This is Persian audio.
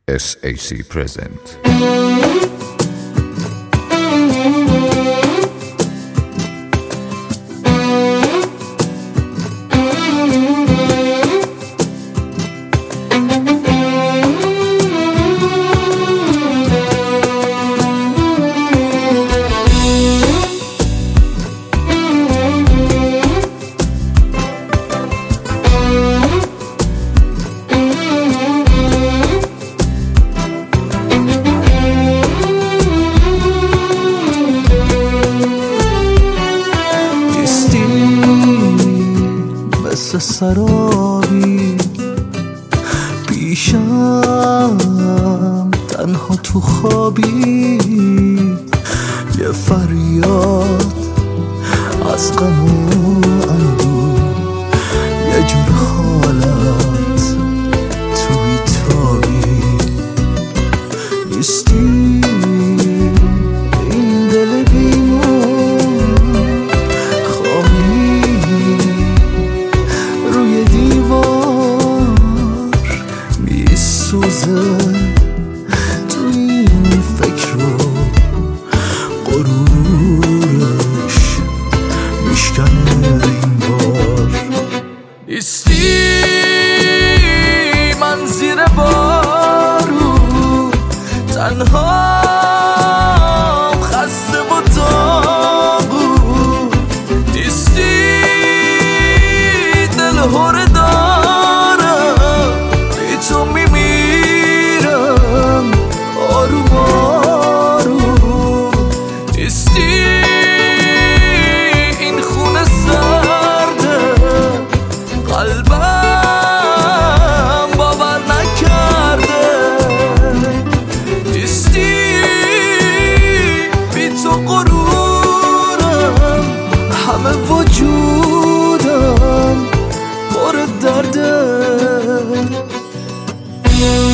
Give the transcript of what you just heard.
SAC present. مثل سرابی پیشم تنها تو خوابی یه فریاد از غم و اندوه یه جور حالت تو بیتابی نیستی این دل بیمون خواهی روی دیوار میسوزه تو این فکر و غرورش میشکنه این بار نیستی من زیر بارون تنهام خسته و داغون نیستی دل هره دارم بی تو میمیرم آروم آروم نیستی این خونه سرده قلبم باور نکرده نیستی بی تو غرورم همه وجودم پر درده